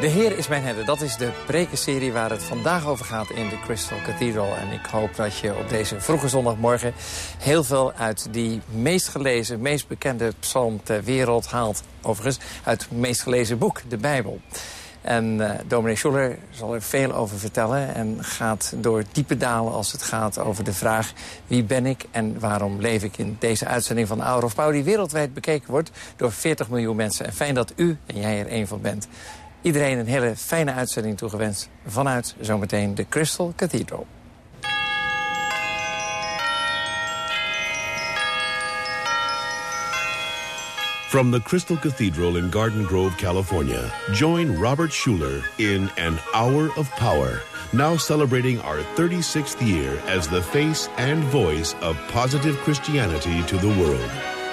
De Heer is mijn herder. Dat is de prekenserie waar het vandaag over gaat in de Crystal Cathedral. En ik hoop dat je op deze vroege zondagmorgen heel veel uit die meest gelezen, meest bekende psalm ter wereld haalt. Overigens uit het meest gelezen boek, de Bijbel. En dominee Schuller zal er veel over vertellen en gaat door diepe dalen als het gaat over de vraag: wie ben ik en waarom leef ik? In deze uitzending van Hour of Power, die wereldwijd bekeken wordt door 40 miljoen mensen. En fijn dat u en jij er één van bent. Iedereen een hele fijne uitzending toegewenst vanuit zometeen de Crystal Cathedral. From the Crystal Cathedral in Garden Grove, California, join Robert Schuller in An Hour of Power, now celebrating our 36th year as the face and voice of positive Christianity to the world.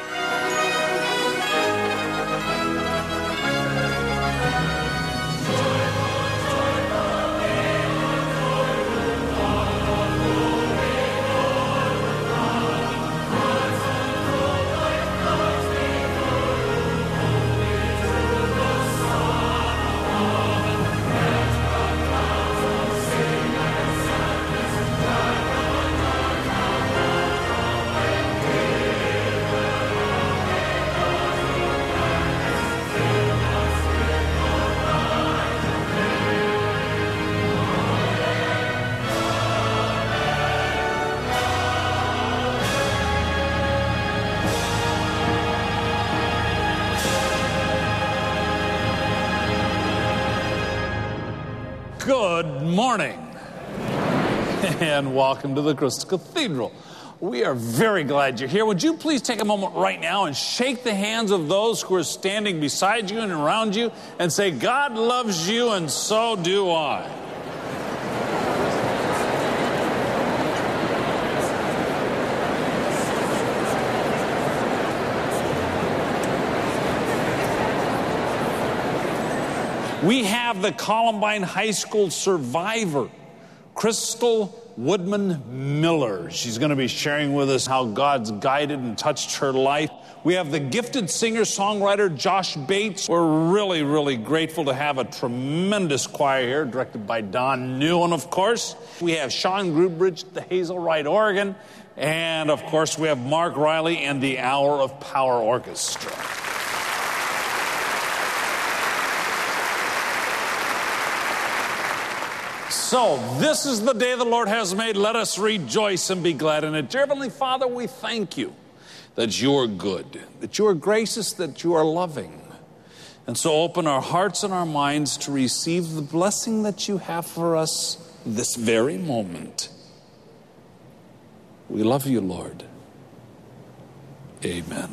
Good morning, and welcome to the Crystal Cathedral. We are very glad you're here. Would you please take a moment right now and shake the hands of those who are standing beside you and around you and say, God loves you and so do I. We have the Columbine High School survivor, Crystal Woodman Miller. She's going to be sharing with us how God's guided and touched her life. We have the gifted singer-songwriter, Josh Bates. We're really, really grateful to have a tremendous choir here, directed by Don Newen, of course. We have Sean Grubridge at the Hazelrite organ. And, of course, we have Mark Riley and the Hour of Power Orchestra. So, this is the day the Lord has made. Let us rejoice and be glad in it. Dear Heavenly Father, we thank you that you are good, that you are gracious, that you are loving. And so open our hearts and our minds to receive the blessing that you have for us this very moment. We love you, Lord. Amen.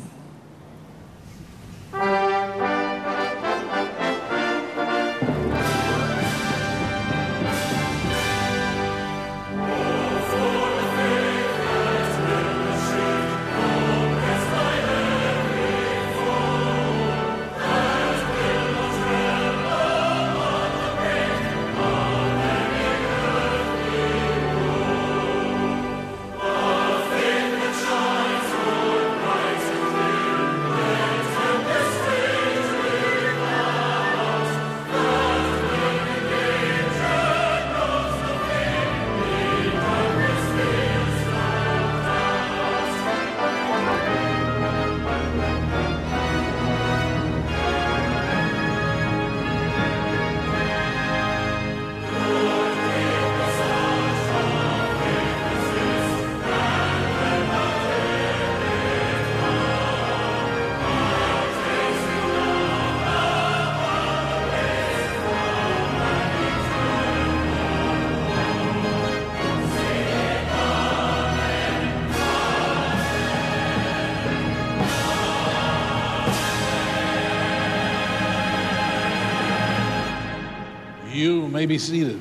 You may be seated.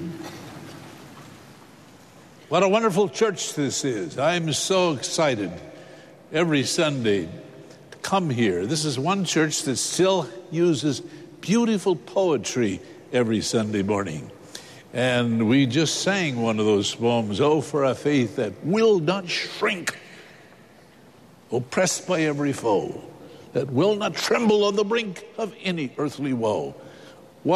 What a wonderful church this is. I'm so excited every Sunday to come here. This is one church that still uses beautiful poetry every Sunday morning. And we just sang one of those poems, Oh, for a faith that will not shrink, oppressed by every foe, that will not tremble on the brink of any earthly woe. What a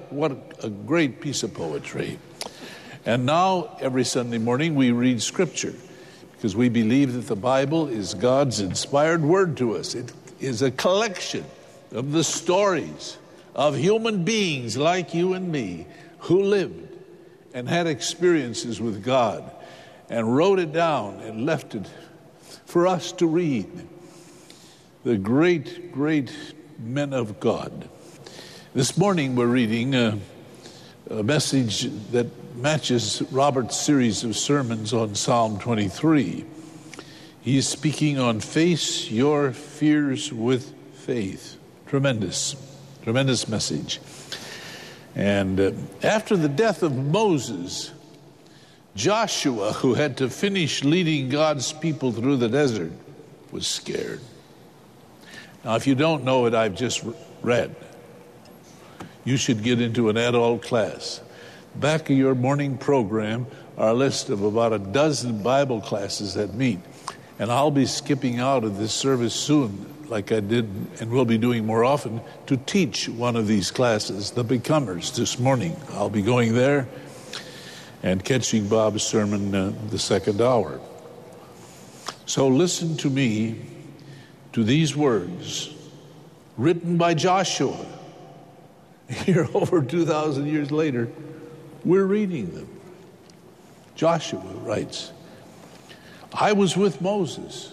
what a great piece of poetry. And now, every Sunday morning, we read Scripture, because we believe that the Bible is God's inspired word to us. It is a collection of the stories of human beings like you and me who lived and had experiences with God and wrote it down and left it for us to read. The great, great men of God. This morning we're reading a message that matches Robert's series of sermons on Psalm 23. He's speaking on Face Your Fears with Faith. Tremendous message. And after the death of Moses, Joshua, who had to finish leading God's people through the desert, was scared. Now, if you don't know what I've just read, you should get into an adult class. Back of your morning program are a list of about a dozen Bible classes that meet. And I'll be skipping out of this service soon, like I did and will be doing more often, to teach one of these classes, the Becomers, this morning. I'll be going there and catching Bob's sermon the second hour. So listen to me, to these words written by Joshua. Here, over 2,000 years later, we're reading them. Joshua writes, I was with Moses.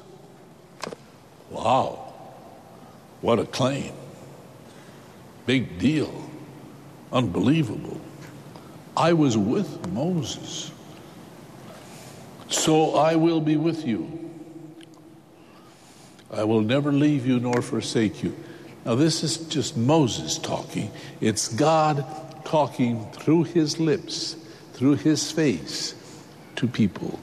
Wow, what a claim. Big deal. Unbelievable. I was with Moses. So I will be with you. I will never leave you nor forsake you. Now this is just Moses talking. It's God talking through his lips, through his face, to people.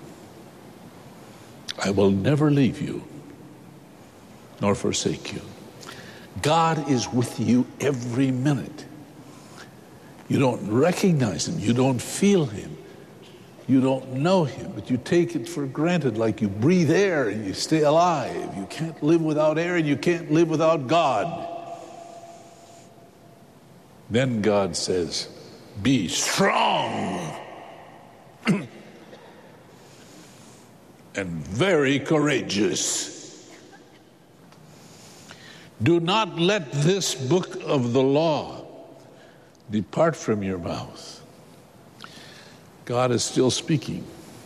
I will never leave you nor forsake you. God is with you every minute. You don't recognize him. You don't feel him. You don't know him, but you take it for granted, like you breathe air and you stay alive. You can't live without air and you can't live without God. Then God says, be strong and very courageous. Do not let this book of the law depart from your mouth. God is still speaking.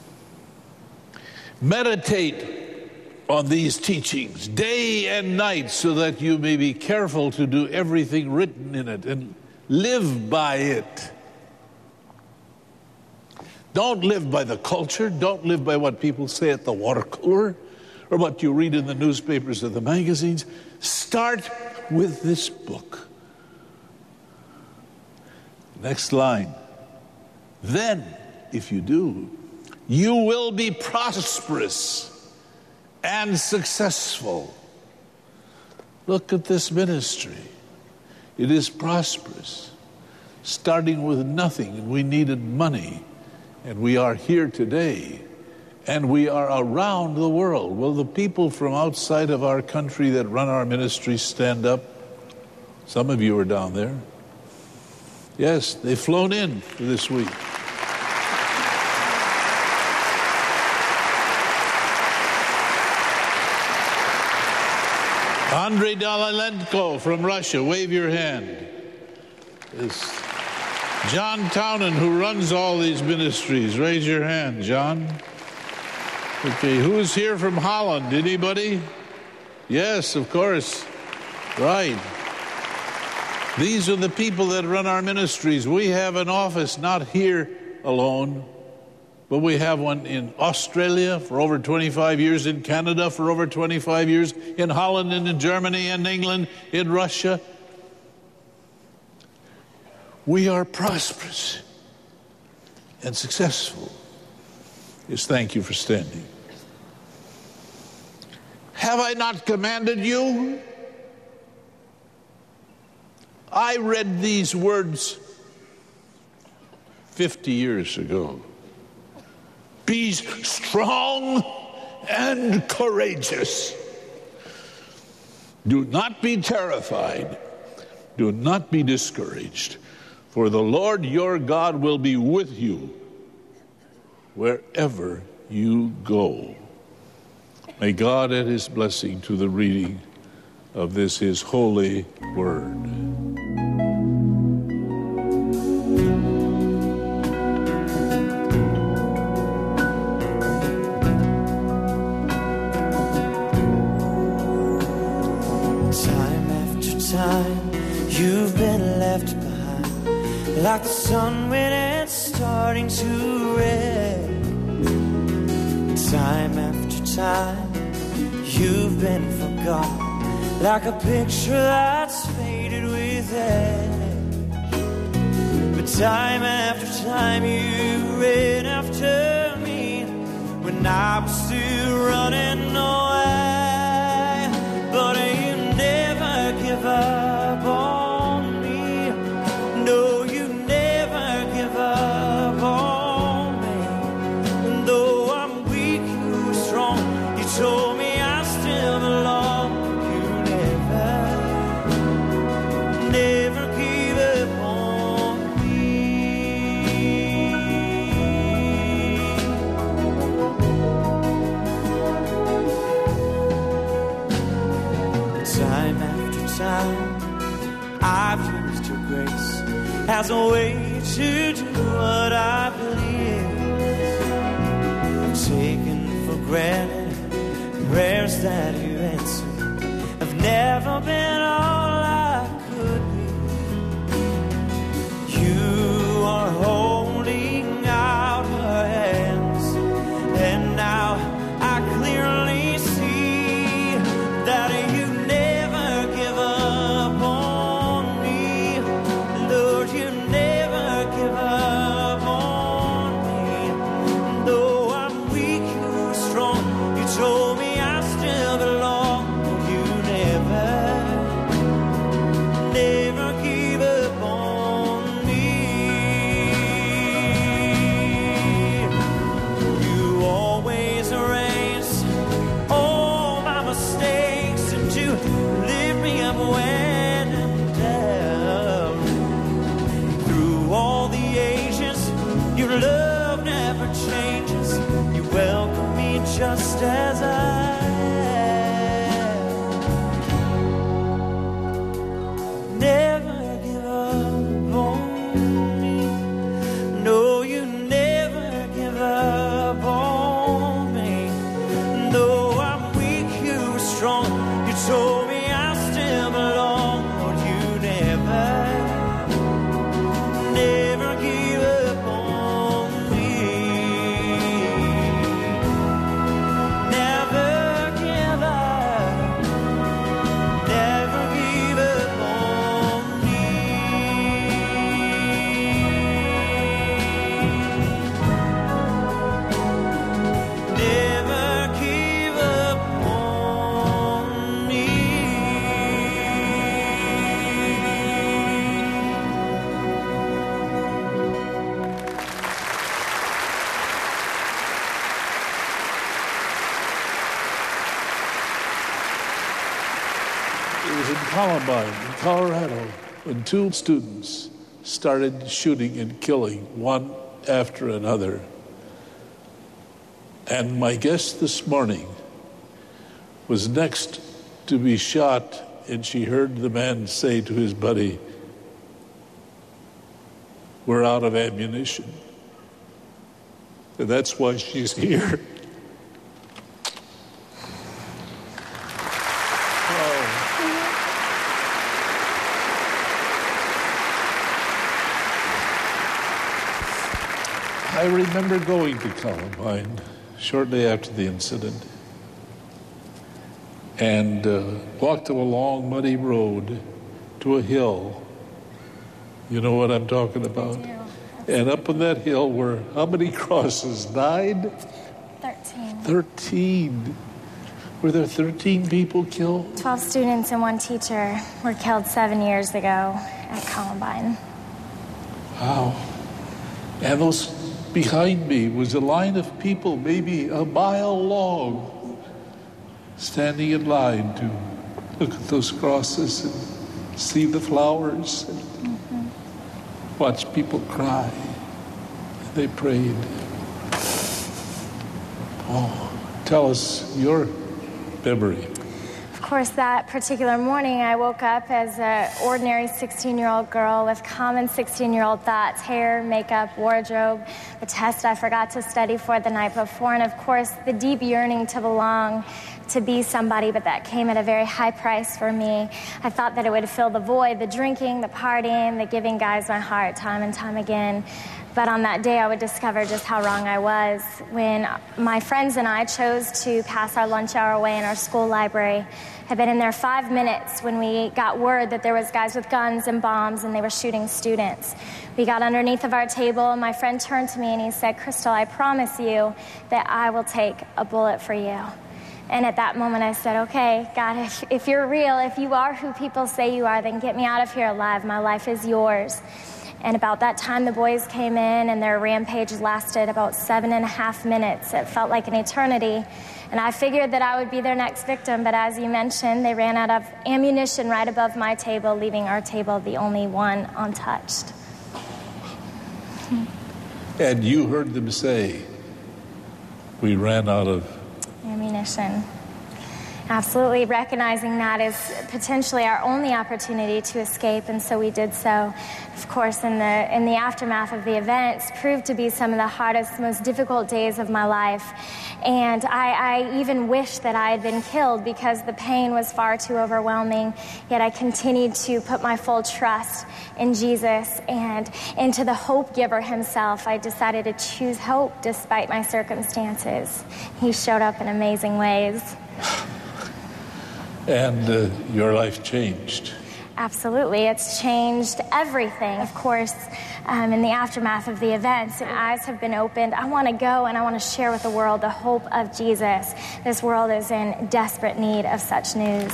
Meditate on these teachings day and night so that you may be careful to do everything written in it and live by it. Don't live by the culture. Don't live by what people say at the water cooler or what you read in the newspapers or the magazines. Start with this book. Next line. Then, if you do, you will be prosperous and successful. Look at this ministry. It is prosperous, starting with nothing, and we needed money, and we are here today, and we are around the world. Will the people from outside of our country that run our ministry stand up? Some of you are down there. Yes, they've flown in for this week. Andrei Dalalenko from Russia, wave your hand. It's John Townen, who runs all these ministries. Raise your hand, John. Okay, who is here from Holland? Anybody? Yes, of course. Right. These are the people that run our ministries. We have an office not here alone, but we have one in Australia for over 25 years, in Canada for over 25 years, in Holland and in Germany and England, in Russia. We are prosperous and successful. Yes, thank you for standing. Have I not commanded you? I read these words 50 years ago. Be strong and courageous. Do not be terrified. Do not be discouraged. For the Lord your God will be with you wherever you go. May God add his blessing to the reading of this his holy word. Time after time, you've been left behind, like the sun when it's starting to red. Time after time, you've been forgotten, like a picture that's faded with age. But time after time, you ran after me when I was still running away. But you never give up on me. No, you never give up on me. And though I'm weak, you were strong. You told me I still belong. You never give up on me. Time after time, I've used your grace as a way to do what I believe. I've taken for granted prayers that you answer. I've never been all I could be. You are holding out her hands, and now I clearly see that you never give up on me. Lord, you never give up on me. Though I'm weak, you're strong. You told me I still belong. You never give up on me. You always erase all my mistakes and you lift me up when I'm down. Through all the ages, your love never changes. You welcome me just as I am. Never give up on me. No, you never give up on me. Though I'm weak, you were strong. You told me I still belong. Lord, you never give up on me. Never give up. Never give up on me. Never give up on me. It was in Columbine, in Colorado, when two students started shooting and killing one after another. And my guest this morning was next to be shot, and she heard the man say to his buddy, "We're out of ammunition." And that's why she's here. I remember going to Columbine shortly after the incident and walked a long muddy road to a hill. You know what I'm talking about? I do. And up on that hill were how many crosses? 9? 13. 13. Were there 13 people killed? 12 students and 1 teacher were killed 7 years ago at Columbine. Wow. And those behind me was a line of people, maybe a mile long, standing in line to look at those crosses and see the flowers. watched people cry. They prayed. Oh, tell us your memory. Of course, that particular morning, I woke up as an ordinary 16-year-old girl with common 16-year-old thoughts, hair, makeup, wardrobe, the test I forgot to study for the night before, and of course, the deep yearning to belong, to be somebody, but that came at a very high price for me. I thought that it would fill the void, the drinking, the partying, the giving guys my heart time and time again. But on that day, I would discover just how wrong I was. When my friends and I chose to pass our lunch hour away in our school library, had been in there 5 minutes when we got word that there was guys with guns and bombs and they were shooting students. We got underneath of our table and my friend turned to me and he said, "Crystal, I promise you that I will take a bullet for you." And at that moment I said, "Okay, God, if you're real, if you are who people say you are, then get me out of here alive. My life is yours." And about that time, the boys came in, and their rampage lasted about 7.5 minutes. It felt like an eternity. And I figured that I would be their next victim, but as you mentioned, they ran out of ammunition right above my table, leaving our table the only one untouched. And you heard them say, "We ran out of ammunition." Absolutely, recognizing that is potentially our only opportunity to escape, and so we did so. Of course, in the aftermath of the events, proved to be some of the hardest, most difficult days of my life. And I even wished that I had been killed because the pain was far too overwhelming. Yet I continued to put my full trust in Jesus and into the hope giver himself. I decided to choose hope despite my circumstances. He showed up in amazing ways. And your life changed. Absolutely. It's changed everything. Of course, in the aftermath of the events, eyes have been opened. I want to go and I want to share with the world the hope of Jesus. This world is in desperate need of such news.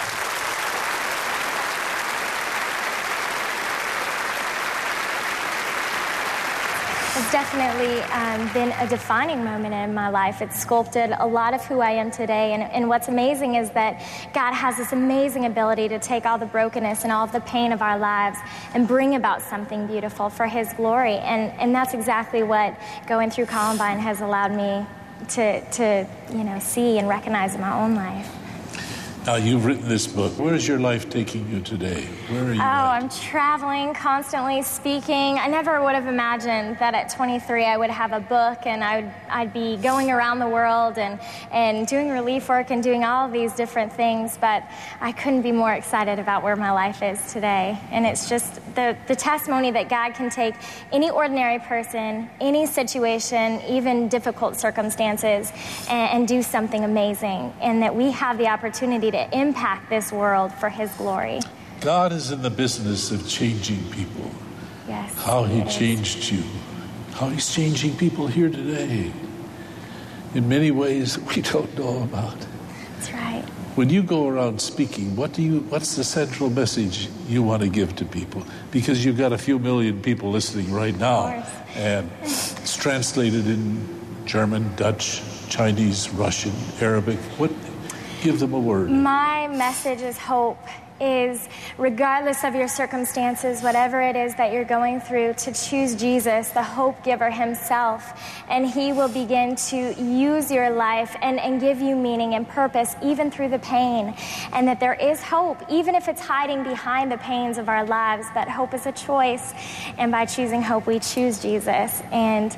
It's definitely been a defining moment in my life. It's sculpted a lot of who I am today. And what's amazing is that God has this amazing ability to take all the brokenness and all of the pain of our lives and bring about something beautiful for his glory. And that's exactly what going through Columbine has allowed me to see and recognize in my own life. Now, you've written this book. Where is your life taking you today? Where are you at? I'm traveling, constantly speaking. I never would have imagined that at 23 I would have a book and I'd be going around the world and doing relief work and doing all of these different things, but I couldn't be more excited about where my life is today. And it's just the testimony that God can take any ordinary person, any situation, even difficult circumstances, and do something amazing, and that we have the opportunity to impact this world for his glory. God is in the business of changing people. Yes. How he changed you. How he's changing people here today. In many ways we don't know about. That's right. When you go around speaking, what's the central message you want to give to people? Because you've got a few million people listening right now. Of course. And it's translated in German, Dutch, Chinese, Russian, Arabic. Give them a word. My message is hope. Is regardless of your circumstances, whatever it is that you're going through, to choose Jesus, the hope giver himself, and he will begin to use your life and give you meaning and purpose even through the pain, and that there is hope even if it's hiding behind the pains of our lives. That hope is a choice, and by choosing hope we choose Jesus, and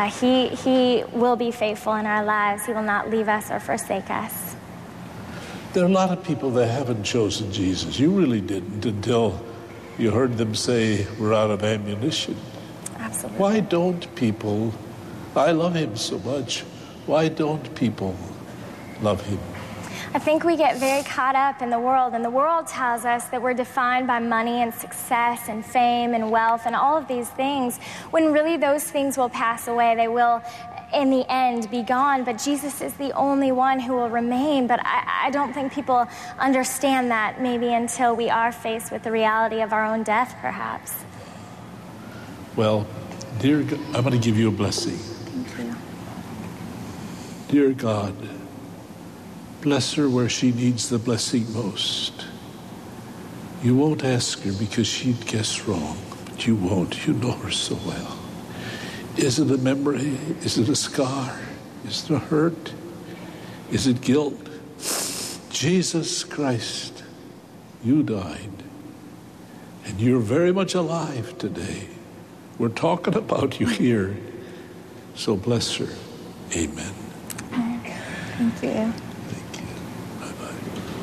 he will be faithful in our lives. He will not leave us or forsake us. There are a lot of people that haven't chosen Jesus. You really didn't until you heard them say, "We're out of ammunition." Absolutely. Why don't people, I love him so much, why don't people love him? I think we get very caught up in the world, and the world tells us that we're defined by money and success and fame and wealth and all of these things, when really those things will pass away. They will, in the end, be gone, but Jesus is the only one who will remain. But I don't think people understand that maybe until we are faced with the reality of our own death, perhaps. Well, dear God, I'm going to give you a blessing. Thank you. Dear God, bless her where she needs the blessing most. You won't ask her because she'd guess wrong. but you won't. You know her so well. Is it a memory? Is it a scar? Is it a hurt? Is it guilt? Jesus Christ, you died, and you're very much alive today. We're talking about you here. So bless her. Amen. Thank you. Thank you. Bye-bye.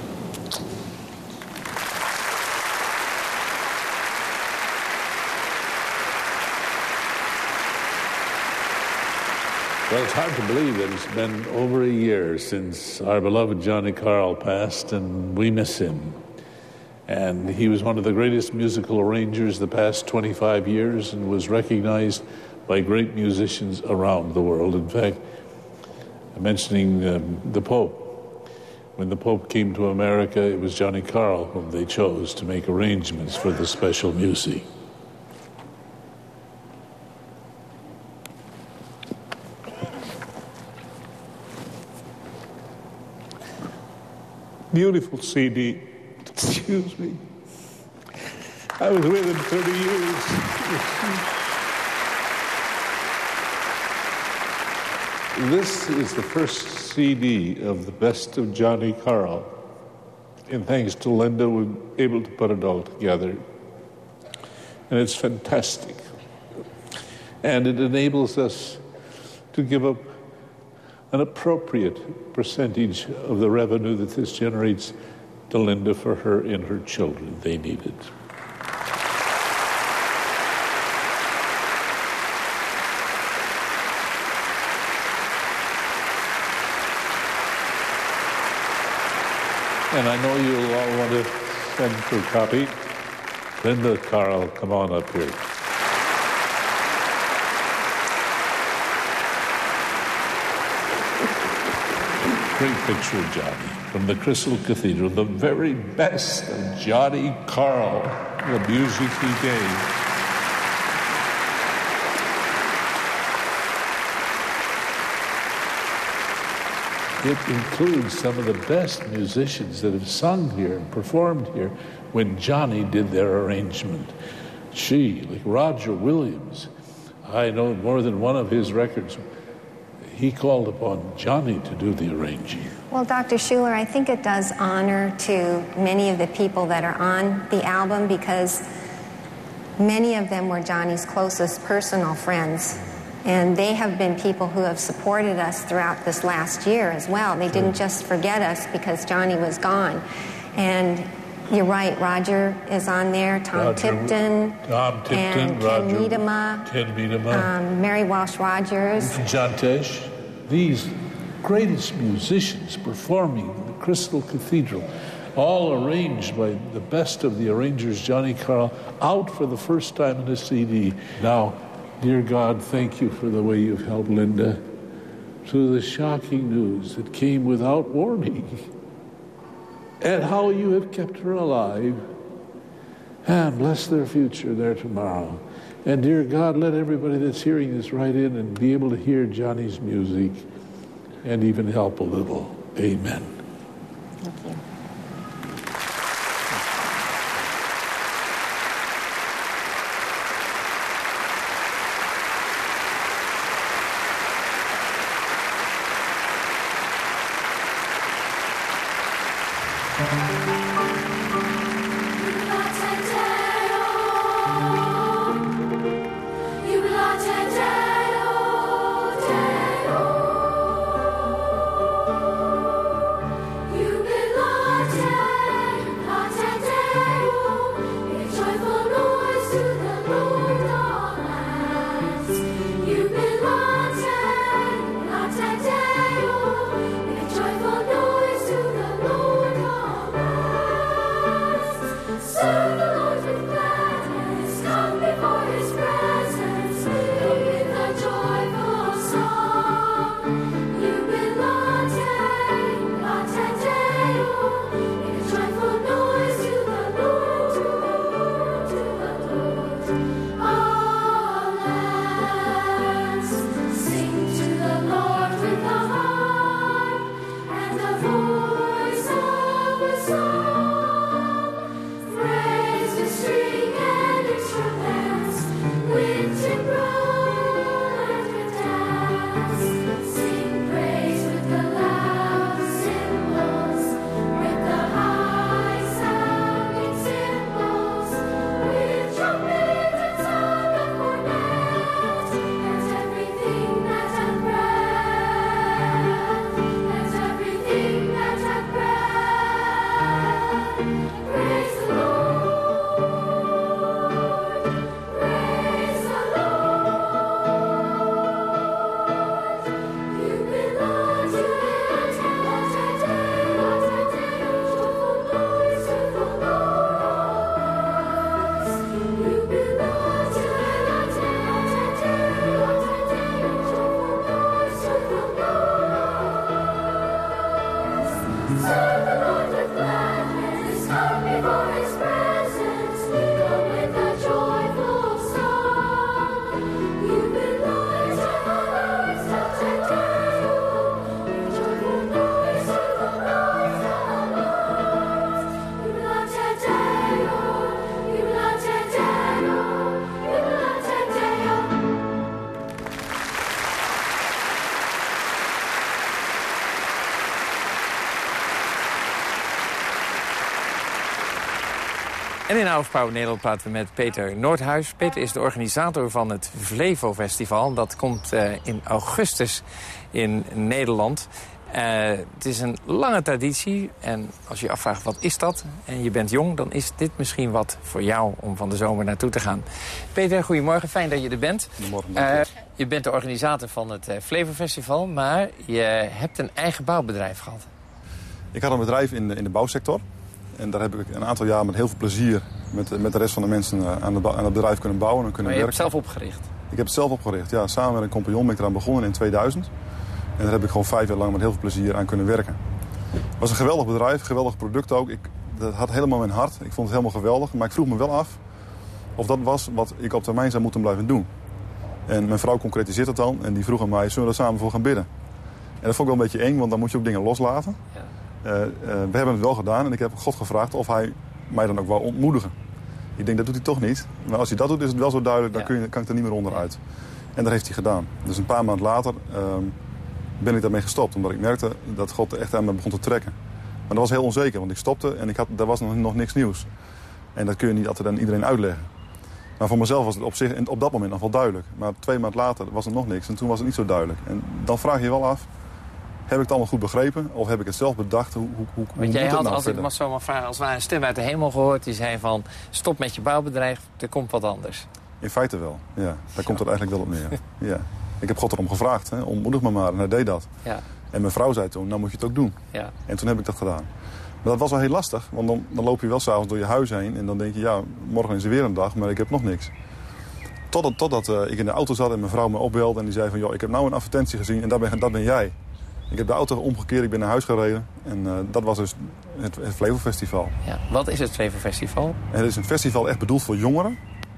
Well, it's hard to believe that it's been over a year since our beloved Johnny Carl passed, and we miss him. And he was one of the greatest musical arrangers the past 25 years and was recognized by great musicians around the world. In fact, mentioning the Pope, when the Pope came to America, it was Johnny Carl whom they chose to make arrangements for the special music. Beautiful CD. Excuse me. I was with him 30 years. This is the first CD of the best of Johnny Carl. And thanks to Linda, we were able to put it all together. And it's fantastic. And it enables us to give up an appropriate percentage of the revenue that this generates to Linda for her and her children. They need it. And I know you'll all want to send for a copy. Linda, Carl, come on up here. Great picture of Johnny from the Crystal Cathedral, the very best of Johnny Carl, the music he gave. It includes some of the best musicians that have sung here and performed here when Johnny did their arrangement. Like Roger Williams. I know more than one of his records, he called upon Johnny to do the arranging. Well, Dr. Schuler, I think it does honor to many of the people that are on the album because many of them were Johnny's closest personal friends. And they have been people who have supported us throughout this last year as well. They didn't just forget us because Johnny was gone. And you're right, Roger is on there, Tom Tipton, and Ken Miedema, Mary Walsh Rogers. John Tesh. These greatest musicians performing in the Crystal Cathedral, all arranged by the best of the arrangers, Johnny Carl, out for the first time in a CD. Now, dear God, thank you for the way you've helped Linda through the shocking news that came without warning, and how you have kept her alive. And bless their future there tomorrow. And dear God, let everybody that's hearing this write in and be able to hear Johnny's music and even help a little. Amen. Thank you. Joyful noise to the Lord of En in Hour of Power Nederland praten we met Peter Noordhuis. Peter is de organisator van het Flevo Festival. Dat komt in augustus in Nederland. Het is een lange traditie. En als je je afvraagt wat is dat en je bent jong, dan is dit misschien wat voor jou om van de zomer naartoe te gaan. Peter, goedemorgen. Fijn dat je er bent. Goedemorgen. Je bent de organisator van het Flevo Festival, maar je hebt een eigen bouwbedrijf gehad. Ik had een bedrijf in de bouwsector. En daar heb ik een aantal jaar met heel veel plezier met de rest van de mensen aan het bedrijf kunnen bouwen en kunnen werken. Maar je hebt het zelf opgericht? Ik heb het zelf opgericht, ja. Samen met een compagnon ben ik eraan begonnen in 2000. En daar heb ik gewoon 5 jaar lang met heel veel plezier aan kunnen werken. Het was een geweldig bedrijf, geweldig product ook. Dat had helemaal mijn hart. Ik vond het helemaal geweldig. Maar ik vroeg me wel af of dat was wat ik op termijn zou moeten blijven doen. En mijn vrouw concretiseert het dan en die vroeg aan mij, zullen we er samen voor gaan bidden? En dat vond ik wel een beetje eng, want dan moet je ook dingen loslaten. Ja. We hebben het wel gedaan en ik heb God gevraagd of hij mij dan ook wou ontmoedigen. Ik denk, dat doet hij toch niet. Maar als hij dat doet, is het wel zo duidelijk, dan kan ik er niet meer onderuit. En dat heeft hij gedaan. Dus een paar maanden later ben ik daarmee gestopt. Omdat ik merkte dat God echt aan me begon te trekken. Maar dat was heel onzeker, want ik stopte en daar was nog niks nieuws. En dat kun je niet altijd aan iedereen uitleggen. Maar voor mezelf was het op dat moment nog wel duidelijk. Maar 2 maanden later was er nog niks en toen was het niet zo duidelijk. En dan vraag je je wel af, heb ik het allemaal goed begrepen of heb ik het zelf bedacht? Want jij had, als ik mag zo maar vragen, als het een stem uit de hemel gehoord die zei van, stop met je bouwbedrijf, er komt wat anders. In feite wel, ja. Daar komt het eigenlijk wel op neer. Ja. Ik heb God erom gevraagd, ontmoedig me maar en hij deed dat. Ja. En mijn vrouw zei toen, nou moet je het ook doen. Ja. En toen heb ik dat gedaan. Maar dat was wel heel lastig, want dan loop je wel s'avonds door je huis heen en dan denk je, ja, morgen is er weer een dag, maar ik heb nog niks. Totdat ik in de auto zat en mijn vrouw me opbelde en die zei van, joh, ik heb nou een advertentie gezien en dat ben jij. Ik heb de auto omgekeerd, ik ben naar huis gereden en dat was dus het Flevo Festival. Ja, wat is het Flevo Festival? Het is een festival echt bedoeld voor jongeren.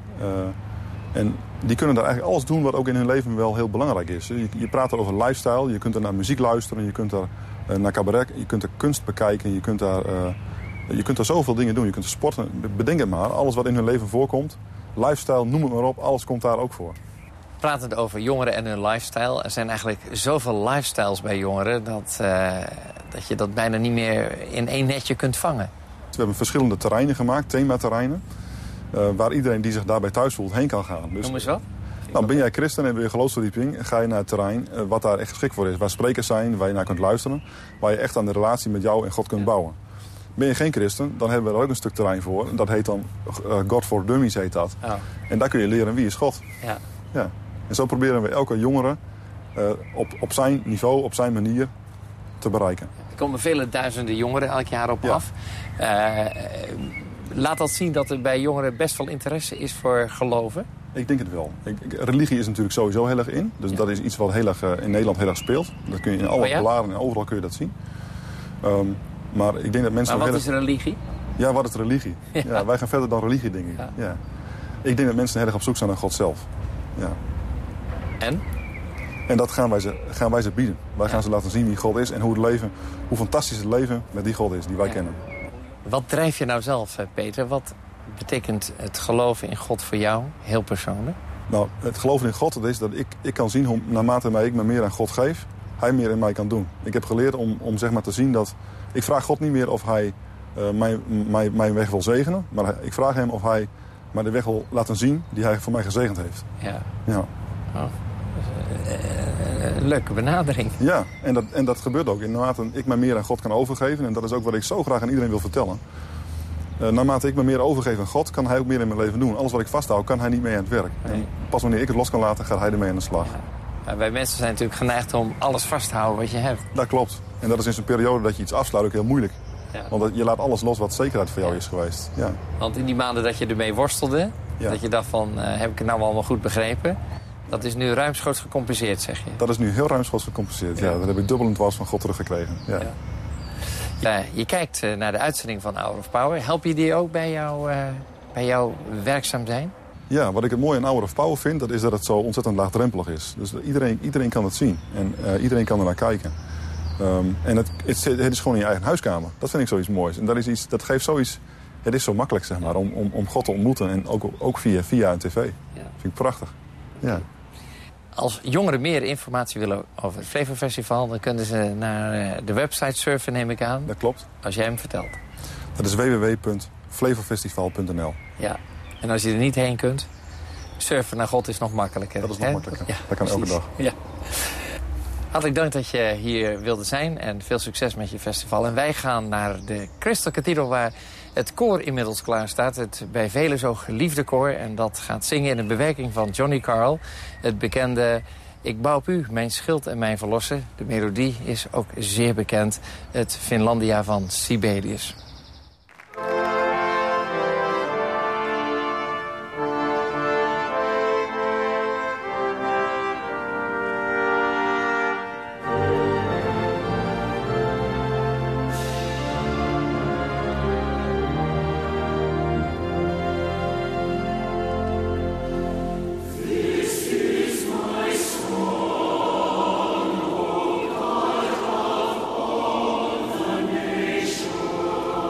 En die kunnen daar eigenlijk alles doen wat ook in hun leven wel heel belangrijk is. Je praat er over lifestyle, je kunt er naar muziek luisteren, je kunt er naar cabaret, je kunt er kunst bekijken, je kunt er zoveel dingen doen. Je kunt er sporten, bedenk het maar, alles wat in hun leven voorkomt. Lifestyle, noem het maar op, alles komt daar ook voor. Pratend over jongeren en hun lifestyle. Er zijn eigenlijk zoveel lifestyles bij jongeren dat je dat bijna niet meer in één netje kunt vangen. We hebben verschillende terreinen gemaakt, thematerreinen, waar iedereen die zich daarbij thuis voelt heen kan gaan. Dus, noem eens wat. Nou, ben jij christen en wil je geloofsverdieping, ga je naar het terrein wat daar echt geschikt voor is. Waar sprekers zijn, waar je naar kunt luisteren, waar je echt aan de relatie met jou en God kunt bouwen. Ben je geen christen, dan hebben we er ook een stuk terrein voor. Dat heet dan God for Dummies heet dat. Oh. En daar kun je leren wie is God. Ja. Ja. En zo proberen we elke jongere op zijn niveau, op zijn manier te bereiken. Er komen vele duizenden jongeren elk jaar op af. Laat dat zien dat er bij jongeren best wel interesse is voor geloven? Ik denk het wel. Religie is natuurlijk sowieso heel erg in. Dus dat is iets wat heel erg, in Nederland heel erg speelt. Dat kun je in alle bladen en overal kun je dat zien. Maar ik denk dat mensen... Maar wat is religie? Ja, wat is religie? Ja. Ja, wij gaan verder dan religie, denk ik. Ja. Ja. Ik denk dat mensen heel erg op zoek zijn naar God zelf. Ja. En? En dat gaan wij ze bieden. Wij gaan ze laten zien wie God is en hoe fantastisch het leven met die God is die wij kennen. Wat drijf je nou zelf, Peter? Wat betekent het geloven in God voor jou, heel persoonlijk? Nou, het geloven in God is dat ik kan zien hoe naarmate ik me meer aan God geef, hij meer in mij kan doen. Ik heb geleerd om zeg maar te zien dat... Ik vraag God niet meer of hij mijn weg wil zegenen, maar ik vraag hem of hij mij de weg wil laten zien die hij voor mij gezegend heeft. Ja. Ja. Oh. Leuke benadering. Ja, en dat gebeurt ook. Naarmate ik me meer aan God kan overgeven, en dat is ook wat ik zo graag aan iedereen wil vertellen. Naarmate ik me meer overgeef aan God, kan hij ook meer in mijn leven doen. Alles wat ik vasthoud, kan hij niet mee aan het werk. Nee. En pas wanneer ik het los kan laten, gaat hij ermee aan de slag. Ja. Wij mensen zijn natuurlijk geneigd om alles vast te houden wat je hebt. Dat klopt. En dat is in zo'n periode dat je iets afsluit ook heel moeilijk. Ja. Want je laat alles los wat zekerheid voor jou is geweest. Ja. Want in die maanden dat je ermee worstelde, dat je dacht van, heb ik het nou allemaal goed begrepen? Dat is nu ruimschoots gecompenseerd, zeg je? Dat is nu heel ruimschoots gecompenseerd, ja. Dat heb ik dubbel en dwars van God teruggekregen. Ja. Ja. Je kijkt naar de uitzending van Hour of Power. Help je die ook bij jouw werkzaam zijn? Ja, wat ik het mooie aan Hour of Power vind, dat is dat het zo ontzettend laagdrempelig is. Dus iedereen kan het zien en iedereen kan er naar kijken. En het is gewoon in je eigen huiskamer. Dat vind ik zoiets moois. En dat geeft zoiets... Het is zo makkelijk, zeg maar, om God te ontmoeten. En ook via een tv. Ja. Vind ik prachtig. Ja. Als jongeren meer informatie willen over het Flevo Festival... dan kunnen ze naar de website surfen, neem ik aan. Dat klopt. Als jij hem vertelt. Dat is www.flevofestival.nl. Ja, en als je er niet heen kunt... surfen naar God is nog makkelijker. Dat is nog makkelijker. Ja, dat kan elke dag. Ja. Hartelijk dank dat je hier wilde zijn en veel succes met je festival. En wij gaan naar de Crystal Cathedral waar het koor inmiddels klaar staat. Het bij velen zo geliefde koor. En dat gaat zingen in een bewerking van Johnny Carl. Het bekende Ik bouw op u, mijn schild en mijn verlosser. De melodie is ook zeer bekend. Het Finlandia van Sibelius. Nation.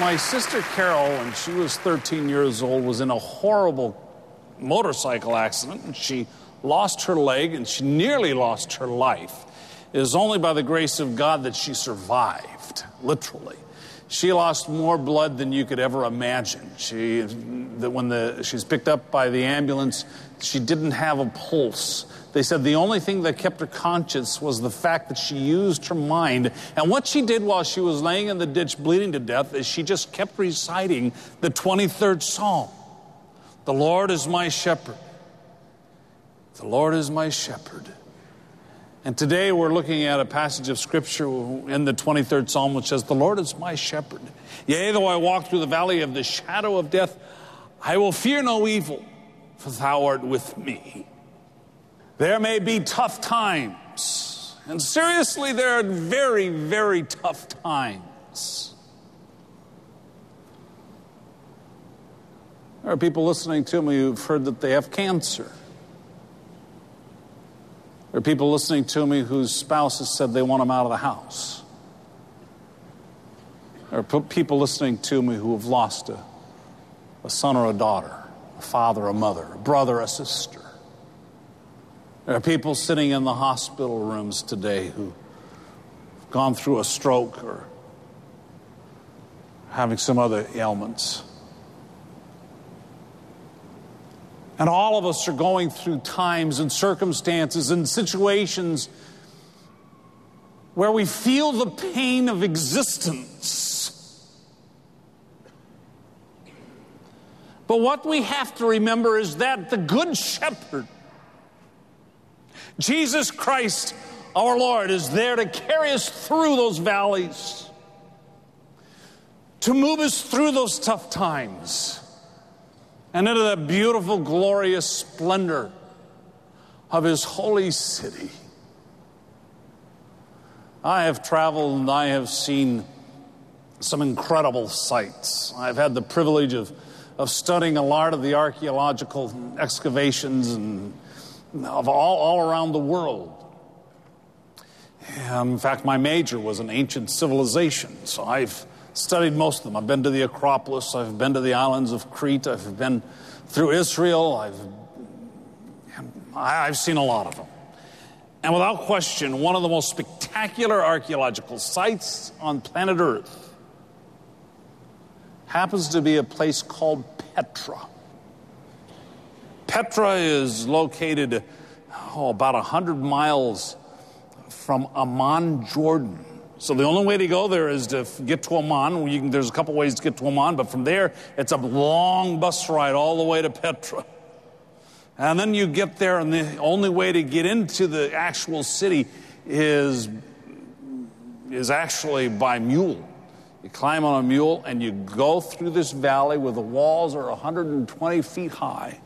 my sister Carol, when she was 13 years old, was in a horrible motorcycle accident, and she lost her leg, and she nearly lost her life. It was only by the grace of God that she survived, literally. She lost more blood than you could ever imagine. When she's picked up by the ambulance, she didn't have a pulse. They said the only thing that kept her conscious was the fact that she used her mind. And what she did while she was laying in the ditch bleeding to death is she just kept reciting the 23rd Psalm. The Lord is my shepherd. The Lord is my shepherd. And today we're looking at a passage of Scripture in the 23rd Psalm which says, the Lord is my shepherd. Yea, though I walk through the valley of the shadow of death, I will fear no evil, for thou art with me. There may be tough times. And seriously, there are very, very tough times. There are people listening to me who've heard that they have cancer. There are people listening to me whose spouses said they want them out of the house. There are people listening to me who have lost a son or a daughter, a father, a mother, a brother, a sister. There are people sitting in the hospital rooms today who've gone through a stroke or having some other ailments. And all of us are going through times and circumstances and situations where we feel the pain of existence. But what we have to remember is that the Good Shepherd, Jesus Christ, our Lord, is there to carry us through those valleys, to move us through those tough times, and into the beautiful, glorious splendor of His holy city. I have traveled and I have seen some incredible sights. I've had the privilege of studying a lot of the archaeological excavations and of all around the world. In fact, my major was in ancient civilization, so I've studied most of them. I've been to the Acropolis, I've been to the islands of Crete, I've been through Israel, I've seen a lot of them. And without question, one of the most spectacular archaeological sites on planet Earth happens to be a place called Petra. Petra is located about 100 miles from Amman, Jordan. So the only way to go there is to get to Amman. There's a couple ways to get to Amman, but from there, it's a long bus ride all the way to Petra. And then you get there, and the only way to get into the actual city is actually by mule. You climb on a mule, and you go through this valley where the walls are 120 feet high.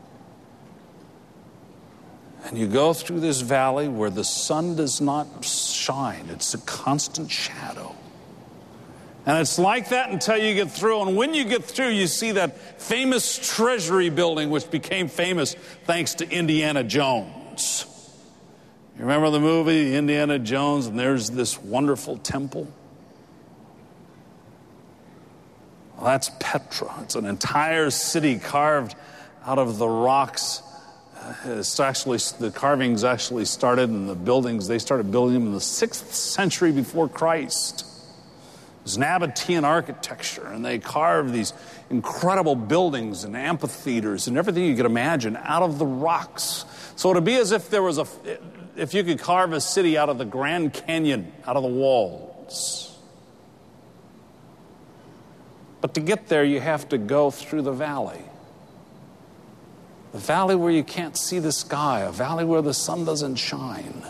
And you go through this valley where the sun does not shine. It's a constant shadow. And it's like that until you get through. And when you get through, you see that famous treasury building, which became famous thanks to Indiana Jones. You remember the movie Indiana Jones? And there's this wonderful temple. Well, that's Petra. It's an entire city carved out of the rocks. The carvings actually started, and the buildings, they started building them in the 6th century before Christ. It was Nabatean architecture, and they carved these incredible buildings and amphitheaters and everything you could imagine out of the rocks. So it would be as if if you could carve a city out of the Grand Canyon, out of the walls. But to get there, you have to go through the valley. A valley where you can't see the sky, a valley where the sun doesn't shine.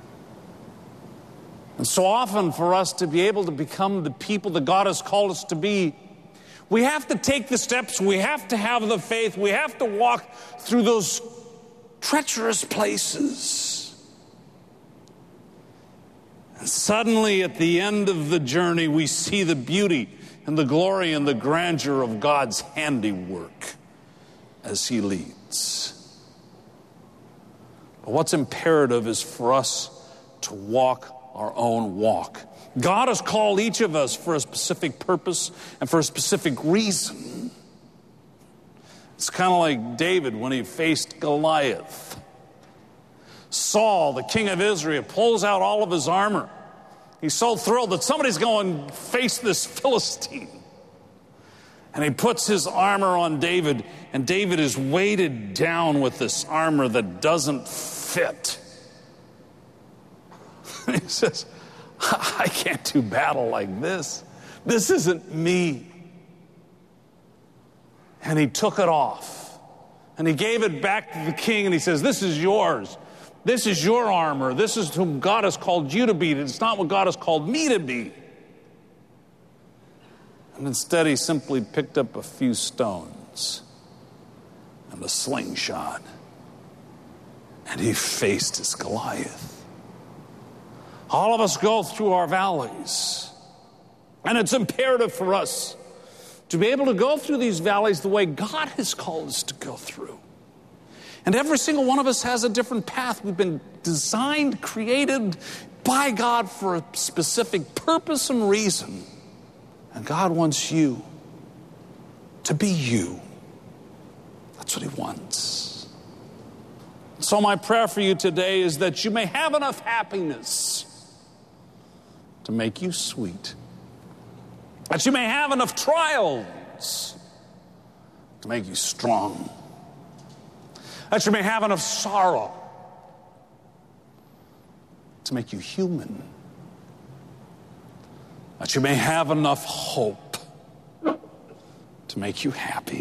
And so often for us to be able to become the people that God has called us to be, we have to take the steps, we have to have the faith, we have to walk through those treacherous places. And suddenly at the end of the journey, we see the beauty and the glory and the grandeur of God's handiwork as He leads. But what's imperative is for us to walk our own walk God has called each of us for a specific purpose and for a specific reason. It's kind of like David when he faced Goliath. Saul, the king of Israel, pulls out all of his armor. He's so thrilled that somebody's going to face this Philistine. And he puts his armor on David, and David is weighted down with this armor that doesn't fit. He says, I can't do battle like this. This isn't me. And he took it off. And he gave it back to the king, and he says, this is yours. This is your armor. This is who God has called you to be. It's not what God has called me to be. And instead, he simply picked up a few stones and a slingshot, and he faced his Goliath. All of us go through our valleys, and it's imperative for us to be able to go through these valleys the way God has called us to go through. And every single one of us has a different path. We've been designed, created by God for a specific purpose and reason. And God wants you to be you. That's what he wants. So my prayer for you today is that you may have enough happiness to make you sweet. That you may have enough trials to make you strong. That you may have enough sorrow to make you human. That you may have enough hope to make you happy.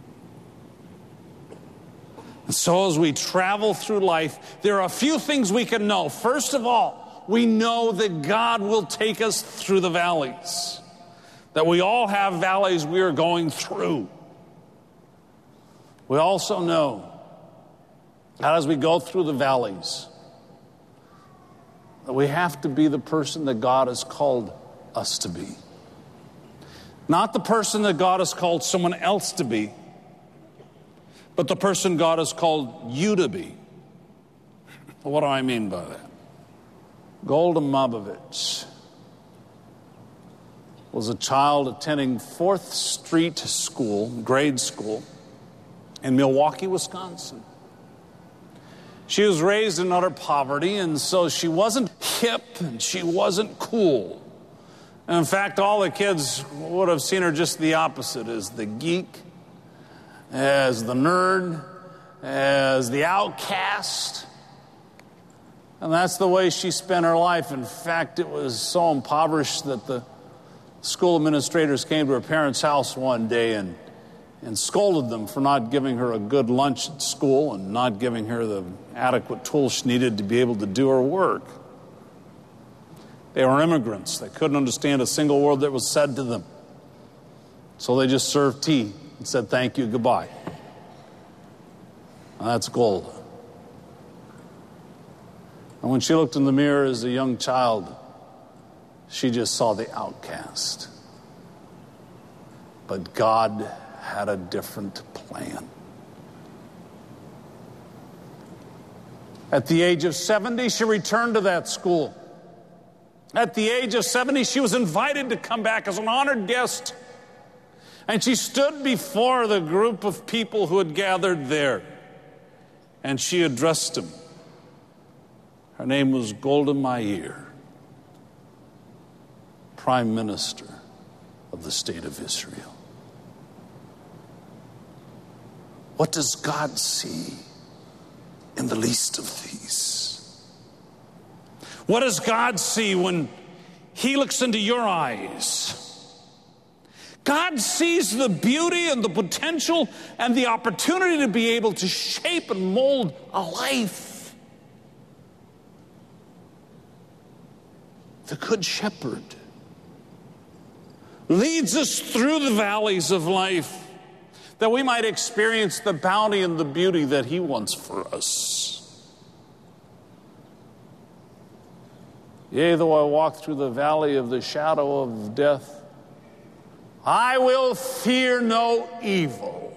And so as we travel through life, there are a few things we can know. First of all, we know that God will take us through the valleys. That we all have valleys we are going through. We also know that as we go through the valleys, that we have to be the person that God has called us to be. Not the person that God has called someone else to be, but the person God has called you to be. What do I mean by that? Golda Mabovich was a child attending 4th Street School, grade school, in Milwaukee, Wisconsin. She was raised in utter poverty, and so she wasn't hip and she wasn't cool. And in fact, all the kids would have seen her just the opposite, as the geek, as the nerd, as the outcast. And that's the way she spent her life. In fact, it was so impoverished that the school administrators came to her parents' house one day and scolded them for not giving her a good lunch at school and not giving her the adequate tools she needed to be able to do her work. They were immigrants. They couldn't understand a single word that was said to them. So they just served tea and said, thank you, goodbye. And that's Golda. And when she looked in the mirror as a young child, she just saw the outcast. But God had a different plan. At the age of 70, she returned to that school. At the age of 70, she was invited to come back as an honored guest. And she stood before the group of people who had gathered there. And she addressed them. Her name was Golda Meir, Prime Minister of the State of Israel. What does God see in the least of these? What does God see when he looks into your eyes? God sees the beauty and the potential and the opportunity to be able to shape and mold a life. The Good Shepherd leads us through the valleys of life that we might experience the bounty and the beauty that he wants for us. Yea, though I walk through the valley of the shadow of death, I will fear no evil.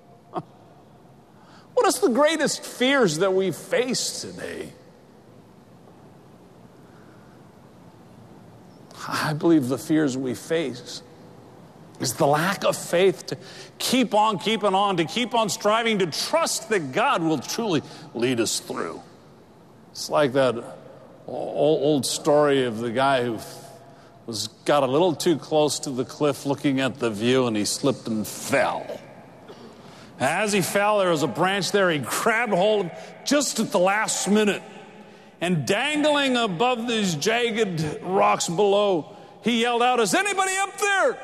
What is the greatest fears that we face today? I believe the fears we face is the lack of faith to keep on keeping on, to keep on striving, to trust that God will truly lead us through. It's like that old story of the guy who got a little too close to the cliff looking at the view, and he slipped and fell. As he fell, there was a branch there. He grabbed hold of just at the last minute. And dangling above these jagged rocks below, he yelled out, "Is anybody up there?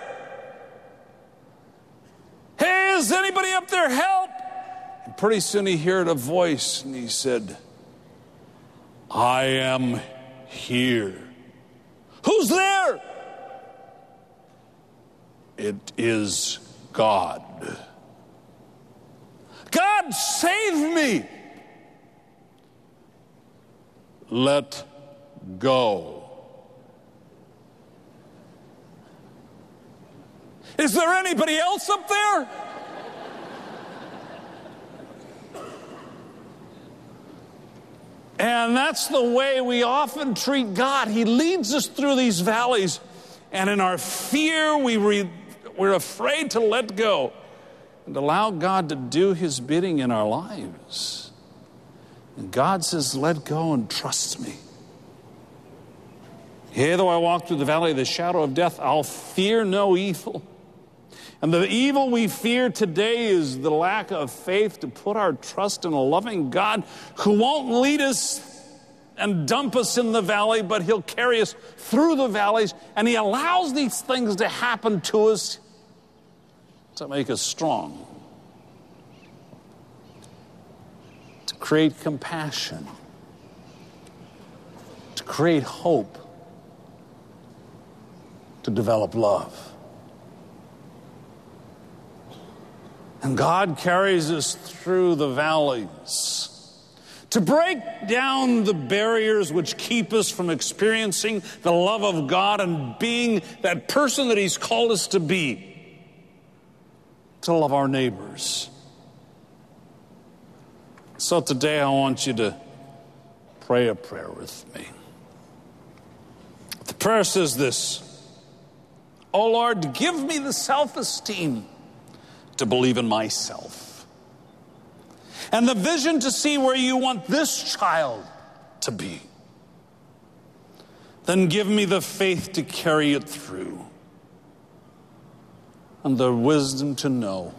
Hey, is anybody up there? Help!" And pretty soon he heard a voice, and he said, "I am here." "Who's there?" "It is God." "God, save me!" "Let go." "Is there anybody else up there?" And that's the way we often treat God. He leads us through these valleys, and in our fear, we're afraid to let go and allow God to do his bidding in our lives. And God says, "Let go and trust me. Yea, though I walk through the valley of the shadow of death, I'll fear no evil." And the evil we fear today is the lack of faith to put our trust in a loving God who won't lead us and dump us in the valley, but he'll carry us through the valleys. And he allows these things to happen to us to make us strong, to create compassion, to create hope, to develop love. And God carries us through the valleys to break down the barriers which keep us from experiencing the love of God and being that person that he's called us to be, to love our neighbors. So today I want you to pray a prayer with me. The prayer says this: "Oh Lord, give me the self-esteem to believe in myself, and the vision to see where you want this child to be. Then give me the faith to carry it through, and the wisdom to know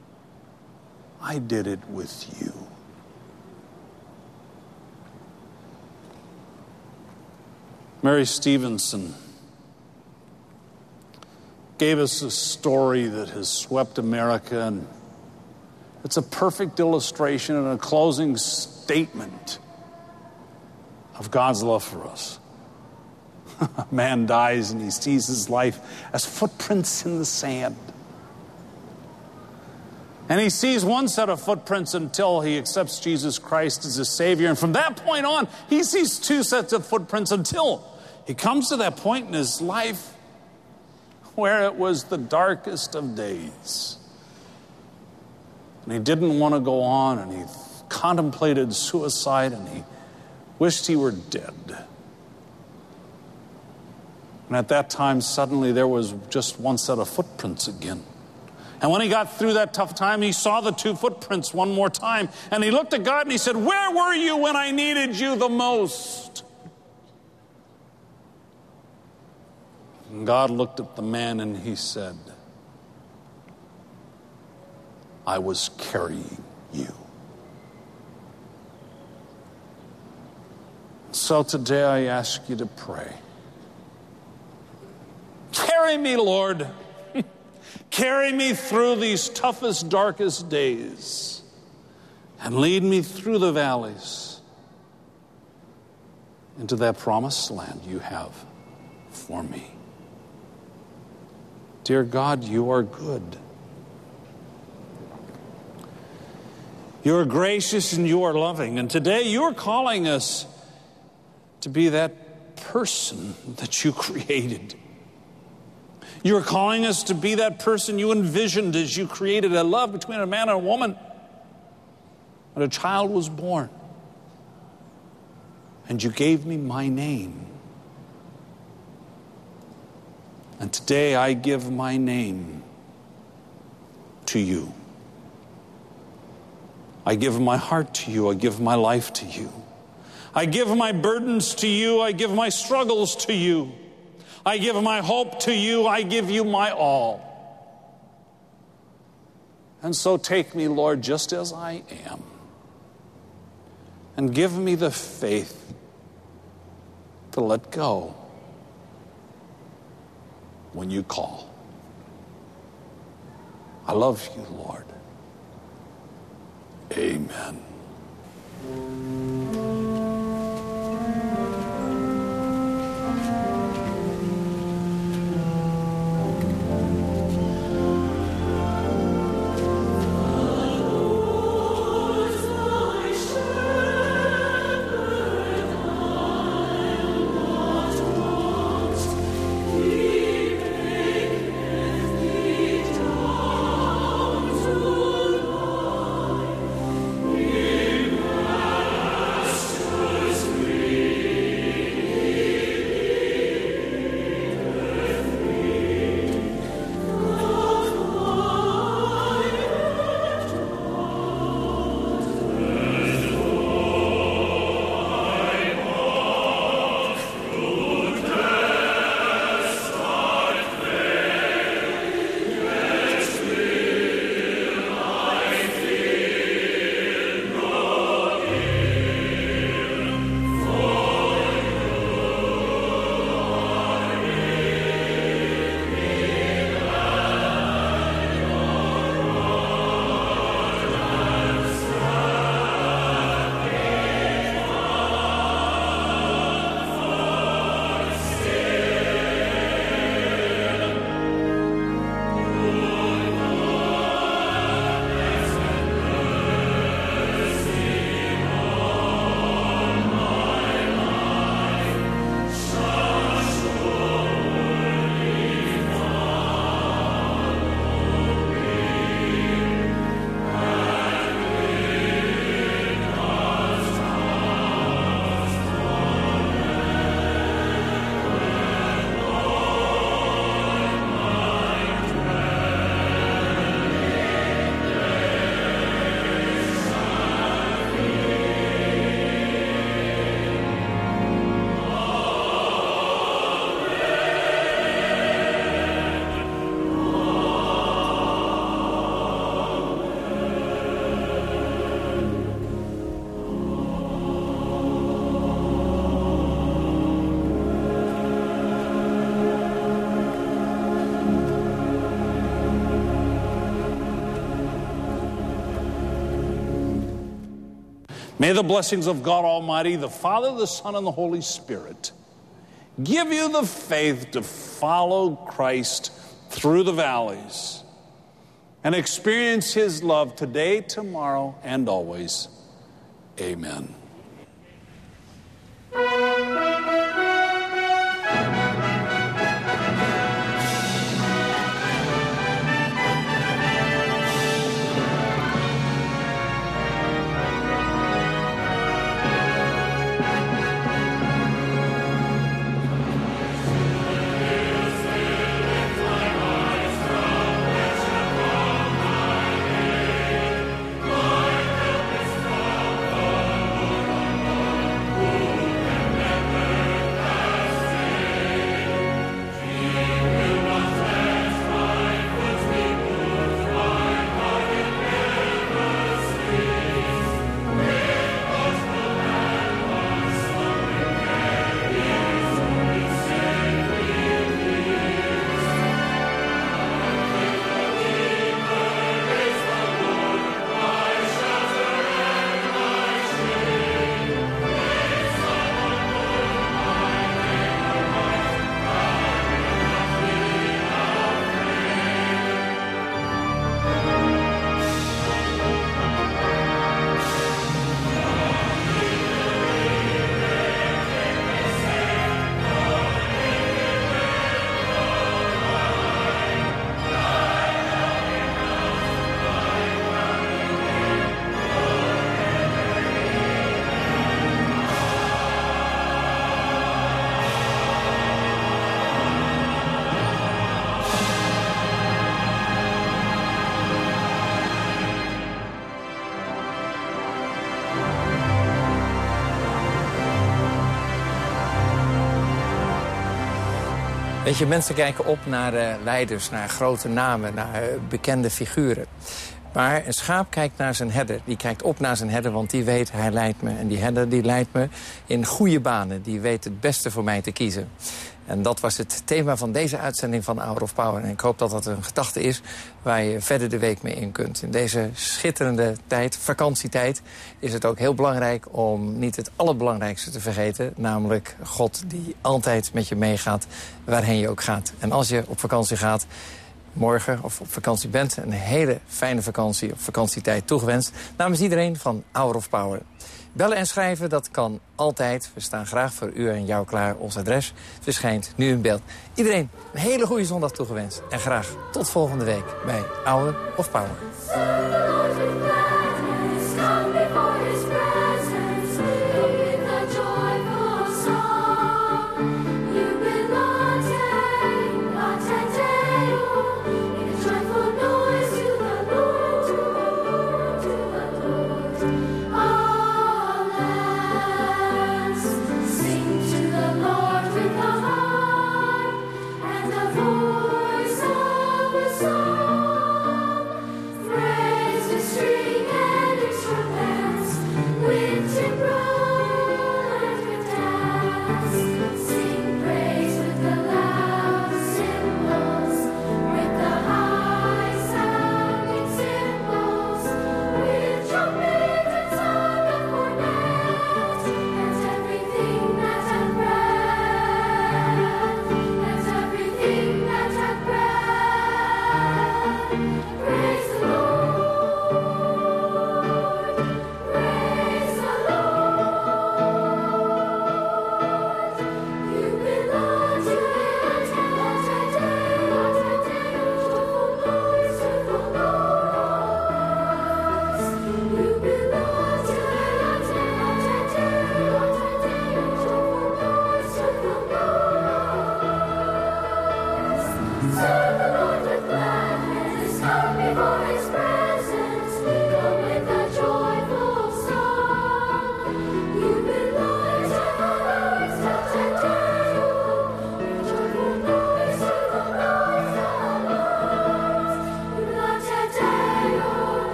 I did it with you." Mary Stevenson gave us a story that has swept America, and it's a perfect illustration and a closing statement of God's love for us. A man dies and he sees his life as footprints in the sand. And he sees one set of footprints until he accepts Jesus Christ as his Savior. And from that point on, he sees two sets of footprints until he comes to that point in his life where it was the darkest of days. And he didn't want to go on, and he contemplated suicide, and he wished he were dead. And at that time, suddenly there was just one set of footprints again. And when he got through that tough time, he saw the two footprints one more time. And he looked at God and he said, "Where were you when I needed you the most?" And God looked at the man and he said, "I was carrying you." So today I ask you to pray. Carry me, Lord. Carry me through these toughest, darkest days, and lead me through the valleys into that promised land you have for me. Dear God, you are good. You are gracious and you are loving. And today you are calling us to be that person that you created. You are calling us to be that person you envisioned as you created a love between a man and a woman. And a child was born. And you gave me my name. And today I give my name to you. I give my heart to you. I give my life to you. I give my burdens to you. I give my struggles to you. I give my hope to you. I give you my all. And so take me, Lord, just as I am. And give me the faith to let go when you call. I love you, Lord. Amen. May the blessings of God Almighty, the Father, the Son, and the Holy Spirit give you the faith to follow Christ through the valleys and experience His love today, tomorrow, and always. Amen. Weet je, mensen kijken op naar leiders, naar grote namen, naar bekende figuren. Maar een schaap kijkt naar zijn herder. Die kijkt op naar zijn herder, want die weet, hij leidt me. En die herder die leidt me in goede banen. Die weet het beste voor mij te kiezen. En dat was het thema van deze uitzending van Hour of Power. En ik hoop dat dat een gedachte is waar je verder de week mee in kunt. In deze schitterende tijd, vakantietijd, is het ook heel belangrijk om niet het allerbelangrijkste te vergeten. Namelijk God die altijd met je meegaat, waarheen je ook gaat. En als je op vakantie gaat, morgen of op vakantie bent, een hele fijne vakantie of vakantietijd toegewenst. Namens iedereen van Hour of Power. Bellen en schrijven, dat kan altijd. We staan graag voor u en jou klaar. Ons adres verschijnt nu in beeld. Iedereen een hele goede zondag toegewenst. En graag tot volgende week bij Hour of Power.